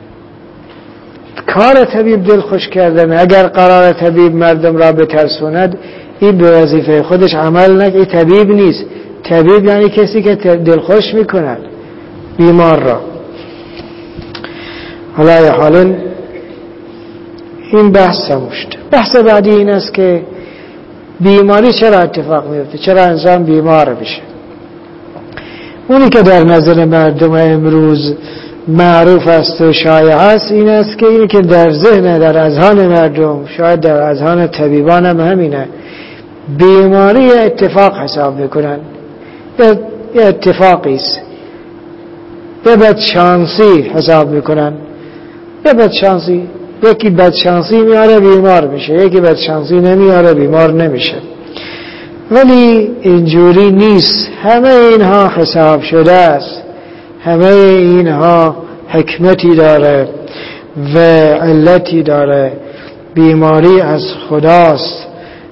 کار طبیب دل خوش کردن. اگر قرار طبیب مردم را بترسوند، این به وظیفه خودش عمل نکنه، این طبیب نیست. طبیب یعنی کسی که دل خوش میکند بیمار را. حالا حالا این بحث سموشت. بحث بعدی این است که بیماری چرا اتفاق میفته، چرا انسان بیمار بشه. اونی که در نظر مردم امروز معروف است و شایع است این است که اینی که در ذهن، در اذهان مردم، شاید در اذهان طبیبان هم همینه، بیماری اتفاق حساب میکنن. یه اتفاقی است، یه بدشانسی حساب میکنن. یه بدشانسی، یکی بدشانسی میاره بیمار میشه، یکی بدشانسی نمیاره بیمار نمیشه. ولی اینجوری نیست. همه اینها حساب شده است، همه اینها حکمتی داره و علتی داره. بیماری از خداست.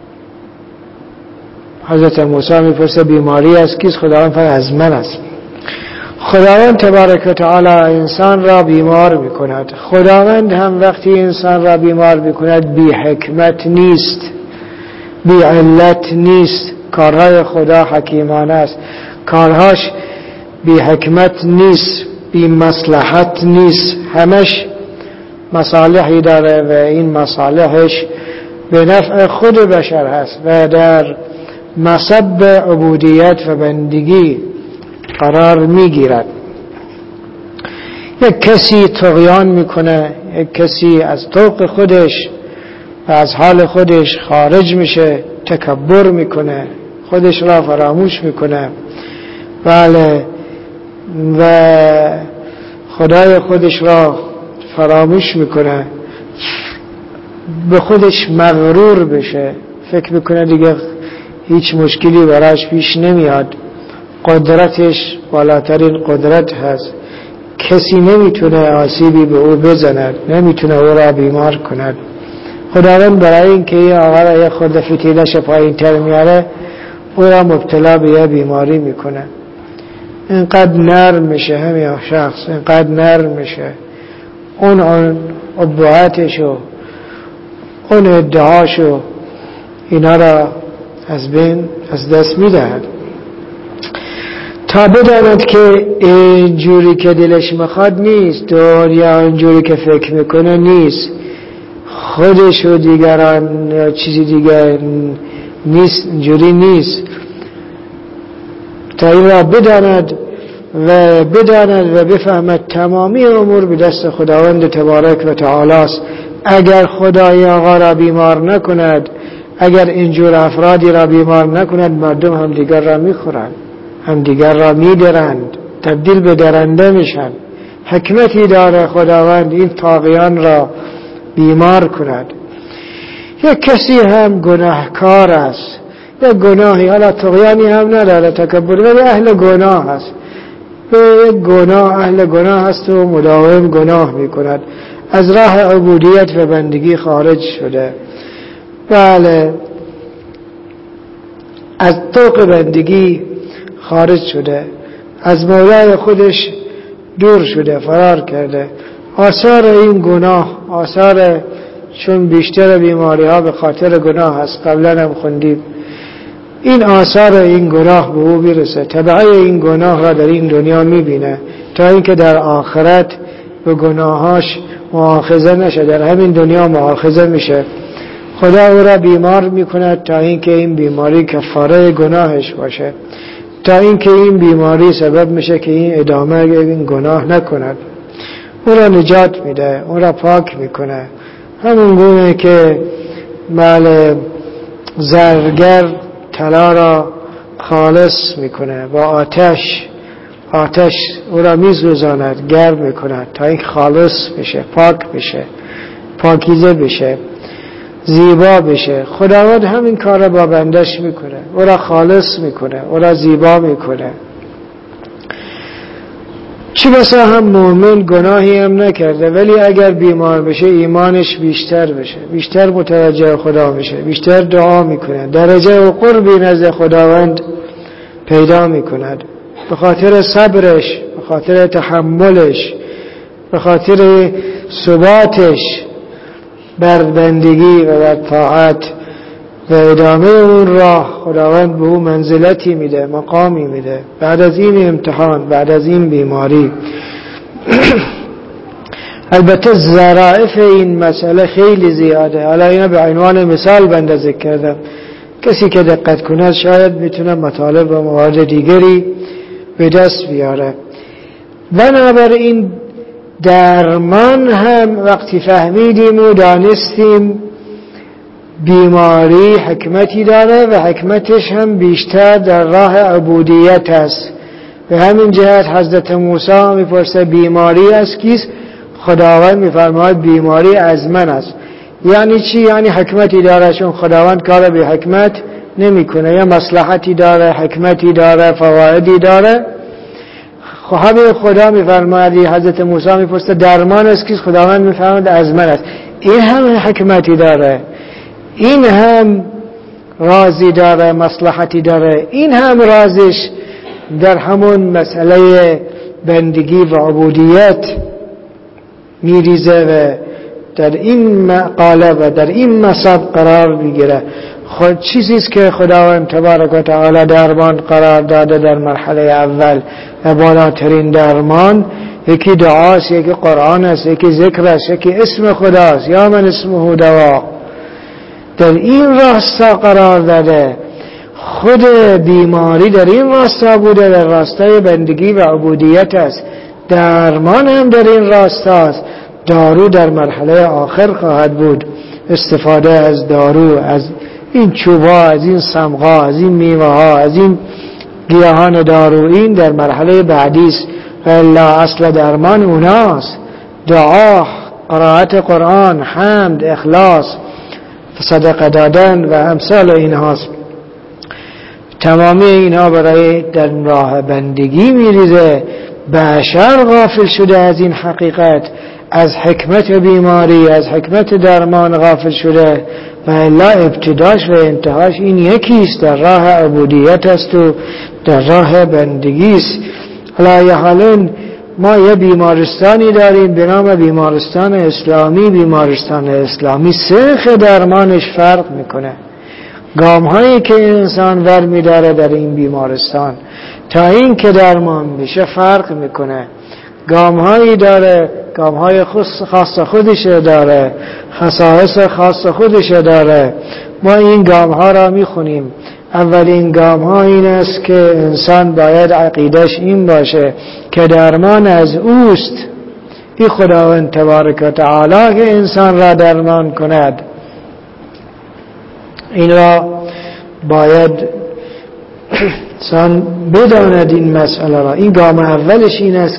حضرت موسی میپرسه بیماری از کیست؟ خداوند فرمود از من است. خداوند تبارک و تعالی انسان را بیمار میکند. خداوند هم وقتی انسان را بیمار میکند بی حکمت نیست، بی علت نیست. کارهای خدا حکیمانه است، کارهاش بی حکمت نیست، بی مصلحت نیست. همش مصالحی داره و این مصالحش به نفع خود بشر هست و در مصب عبودیت و بندگی قرار میگیرد. یک کسی طغیان میکنه، یک کسی از طوق خودش و از حال خودش خارج میشه، تکبر میکنه، خودش را فراموش میکنه، بله، و خدای خودش را فراموش میکنه، به خودش مغرور بشه، فکر میکنه دیگه هیچ مشکلی براش پیش نمیاد، قدرتش بالاترین قدرت هست، کسی نمیتونه آسیبی به او بزند، نمیتونه او را بیمار کند. خداوند برای اینکه این آقا را یه خورده فتیلش پایین تر میاره، او را مبتلا به یه بیماری میکنه. اینقدر نرم میشه همین شخص، اینقدر نرم میشه، اون ابهاتشو، اون ادعاشو، اینا را از دست میدهد تا بداند که اینجوری که دلش میخواد نیست، دنیا اینجوری که فکر میکنه نیست، خودش و دیگران یا چیزی دیگر نیست، اینجوری نیست. تا این را بداند و بفهمد تمامی امور به دست خداوند تبارک و تعالی است. اگر خدای آقا را بیمار نکند، اگر اینجور افرادی را بیمار نکند مردم همدیگر را میخورند، همدیگر را میدرند، تبدیل به درنده میشن. حکمتی داره خداوند این طاغیان را بیمار کند. یک کسی هم گناهکار است، یک گناهی، حالا طغیانی هم نداره، تکبر، ولی اهل گناه است، یک گناه اهل گناه است و مداوم گناه میکند، از راه عبودیت و بندگی خارج شده. بله، از طوق بندگی خارج شده، از مولای خودش دور شده، فرار کرده. آثار این گناه، آثار، چون بیشتر بیماری ها به خاطر گناه است، قبلا هم خوندیم، این آثار این گناه به او میرسه، تبعه این گناه را در این دنیا میبینه تا اینکه در آخرت به گناهاش مؤاخذه نشه، در همین دنیا مؤاخذه میشه. خدا او را بیمار میکند تا اینکه این بیماری کفاره گناهش باشه، تا اینکه این بیماری سبب میشه که این ادامه این گناه نکند. او را نجات میده، او را پاک میکنه. همون گونه که زرگر طلا را خالص میکنه با آتش او را میسوزاند، گرم میکند تا این خالص بشه، پاک بشه، پاکیزه بشه، زیبا بشه. خداوند همین کار را با بندش میکنه، او را خالص میکنه، او را زیبا میکنه. چی بسا هم مؤمن گناهی هم نکرده ولی اگر بیمار بشه ایمانش بیشتر بشه، بیشتر متوجه خدا بشه، بیشتر دعا میکنه، درجه و قربی نزد خداوند پیدا میکند، به خاطر صبرش، به خاطر تحملش، به خاطر ثباتش بر بندگی و بر طاعت و ادامه اون راه. خداوند به او منزلتی میده، مقامی میده بعد از این امتحان، بعد از این بیماری. البته ظرائف این مسئله خیلی زیاده، حالا اینا به عنوان مثال بنده ذکر کردم، کسی که دقت کند شاید میتونه مطالب و موارد دیگری به دست بیاره. بنابراین درمان هم وقتی فهمیدیم و دانستیم بیماری حکمتی داره و حکمتش هم بیشتر در راه عبودیت است. به همین جهت حضرت موسی میپرسه بیماری از کیست؟ خداوند میفرماید بیماری از من است. یعنی چی؟ یعنی حکمتی داره، چون خداوند کار به حکمت نمیکنه، یا مصلحتی داره، حکمتی داره، فوایدی داره. همه خدا میفرماید، حضرت موسی میپرسه درمان از کیست؟ خداوند میفرماید از من است. این هم حکمتی داره، این هم رازی داره، مصلحتی داره. این هم رازش در همون مسئله بندگی و عبودیت میریزه و در این مقاله و در این مصب قرار میگیره. خود چیزیست که خداوند تبارک و تعالی درمان قرار داده در مرحله اول و بالاترین درمان یکی دعاست، یکی قرآن است، یکی ذکر است، یکی اسم خداست، یا من اسمه دوا. در این راستا قرار داده. خود بیماری در این راستا بوده، در راستای بندگی و عبودیت است. درمان هم در این راستا است. دارو در مرحله آخر خواهد بود، استفاده از دارو، از این چوبا، از این صمغا، از این میوه ها، از این گیاهان دارویین در مرحله بعدی است. و الا اصل درمان اوناست، دعا، قرائت قرآن، حمد، اخلاص، صدقه دادن و امثال اینهاست. تمامی اینها برای در راه بندگی میریزه. بشر غافل شده از این حقیقت، از حکمت بیماری، از حکمت درمان غافل شده و الا ابتداش و انتهاش این یکیست، در راه عبودیت است و در راه بندگی است. حالا یه حالن ما یه بیمارستانی داریم به نام بیمارستان اسلامی. بیمارستان اسلامی سنخ درمانش فرق میکنه. گام هایی که انسان ور میداره در این بیمارستان تا این که درمان بشه فرق میکنه. گام هایی داره، گام های خاص خودش داره، خصائص خاص خودش داره. ما این گام ها را میخونیم. اولین گام ها این است که انسان باید عقیدش این باشه که درمان از اوست. این خداوند تبارک و تعالی که انسان را درمان کند. این را باید انسان بداند این مسئله را. این گام اولش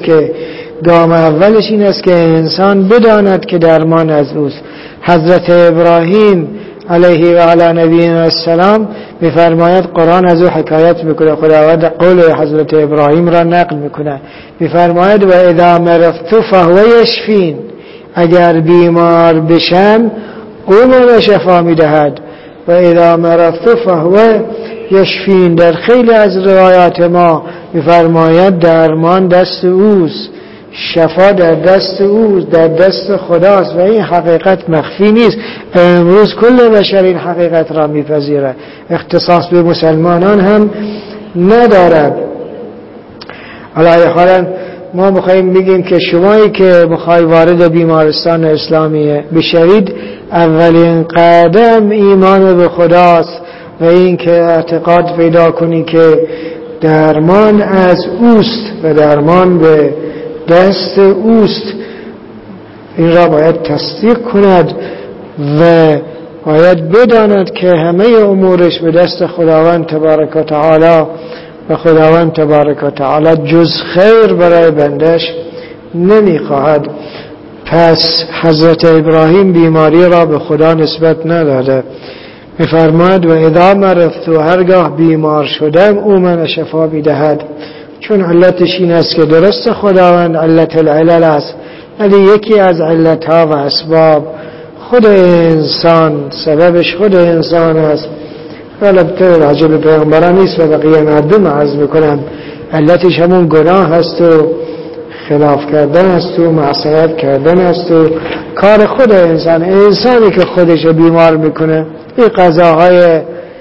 این است که انسان بداند که درمان از اوست. حضرت ابراهیم علیه و علی نبینا السلام میفرماید، قرآن از او حکایت میکنه، خداوند قول حضرت ابراهیم را نقل میکنه، میفرماید و اذا مرضت فهو یشفین، اگر بیمار بشم او مرا شفا میدهد. و اذا مرضت فهو یشفین، در خیلی از روایات ما میفرماید درمان دست اوست، شفا در دست اوست، در دست خداست و این حقیقت مخفی نیست. امروز کل بشر این حقیقت را میپذیره، اختصاص به مسلمانان هم ندارد. علی حال ما میخوایم بگیم که شمایی که میخوای وارد بیمارستان اسلامی بشوید، اولین قدم ایمان به خداست و این که اعتقاد پیدا کنی که درمان از اوست و درمان به دست اوست. این را باید تصدیق کند و باید بداند که همه امورش به دست خداوند تبارک و تعالی و خداوند تبارک و تعالی جز خیر برای بندش نمیخواهد. پس حضرت ابراهیم بیماری را به خدا نسبت نداده، میفرماید و اذا مرضت، و هرگاه بیمار شدم او من شفا میدهد. چون علتش این است که درست خداوند علت العلل است، ولی یکی از علتها و اسباب خود انسان، سببش خود انسان است. البته راجع به پیامبران نیست و بقیه مردم عرض میکنم، علتش همون گناه هست و خلاف کردن است و معصیت کردن است و کار خود انسانی که خودش بیمار میکنه این غذاهای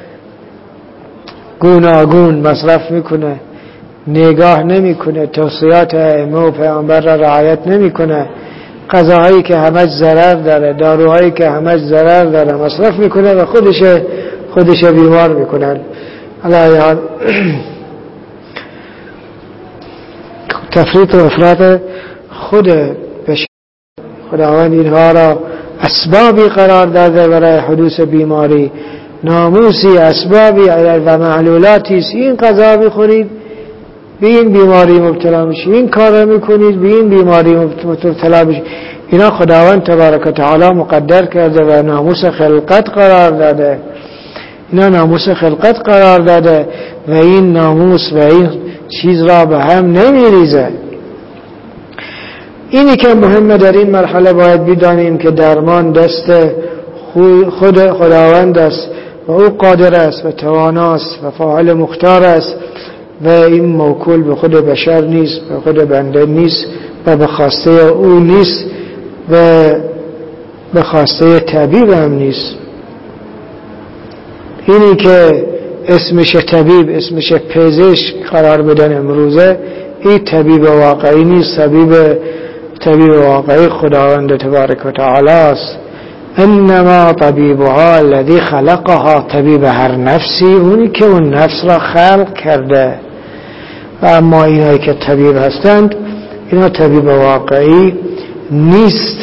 گوناگون مصرف میکنه، نگاه نمیکنه، توصیات ائمه و پیامبر را رعایت نمیکنه، غذاهایی که همش ضرر داره، داروهایی که همش ضرر داره مصرف میکنه و خودش بیمار میکنن. علیه تفریط و افراط خود بشر. خداوند اینها را اسبابی قرار داده برای حدوث بیماری، ناموسی، اسبابی و معلولاتی است. این غذا بخورید به این بیماری مبتلا میشید، این کار میکنید به این بیماری مبتلا میشید. اینا خداوند تبارک و تعالی مقدر کرده و ناموس خلقت قرار داده. اینا ناموس خلقت قرار داده و این ناموس و این چیز را به هم نمیریزه. اینی که مهمه در این مرحله باید بدانیم که درمان دست خود خداوند است و او قادر است و تواناست و فاعل مختار است و این موکول به خود بشر نیست، به خود بنده نیست و به خواسته او نیست و به خواسته طبیب هم نیست. اینی که اسمش طبیب، اسمش پزشک قرار بدن امروزه، این طبیب واقعی نیست. طبیب واقعی خداوند تبارک و تعالی است. انما طبیبها الذی خلقها، طبیب هر نفسی اونی که اون نفس را خلق کرده. و اما اینایی که طبیب هستند اینا طبیب واقعی نیست.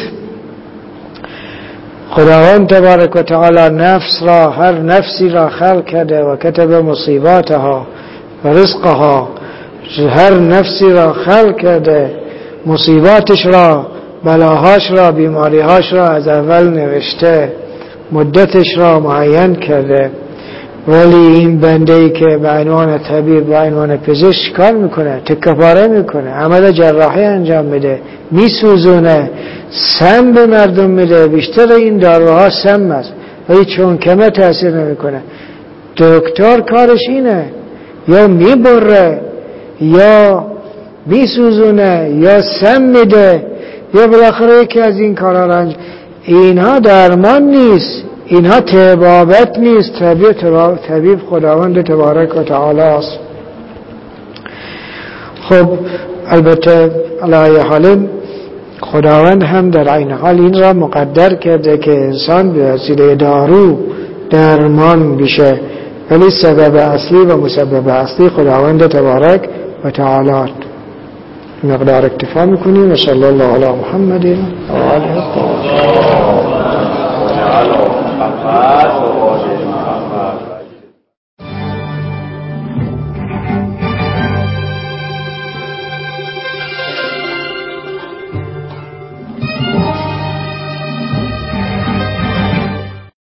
خداوند تبارک و تعالی نفس را، هر نفسی را خلق کرده و کتب مصیباتها و رزقها، هر نفسی را خلق کرده، مصیباتش را، بلاهاش را، بیماریهاش را از اول نوشته، مدتش را معین کرده. ولی این بنده‌ای که به عنوان طبیب، به عنوان پزشک کار میکنه، تکه‌پاره میکنه، عمل جراحی انجام میده، میسوزونه، سم به مردم میده، بیشتر این داروها سم است ولی چون کمه تاثیر نمیکنه. دکتر کارش اینه، یا میبره یا میسوزونه یا سم میده یا بالاخره یکی از این کارها را انجام. اینها درمان نیست، اینها طبابت نیست. طبیب خداوند تبارک و تعالی است. خب البته علی حال خداوند هم در عین حال این را مقدر کرده که انسان به وسیله دارو درمان بشه، ولی سبب اصلی و مسبب اصلی خداوند تبارک و تعالی. مقدار اکتفا میکنیم و صلی الله علی محمد و آله الطاهرین.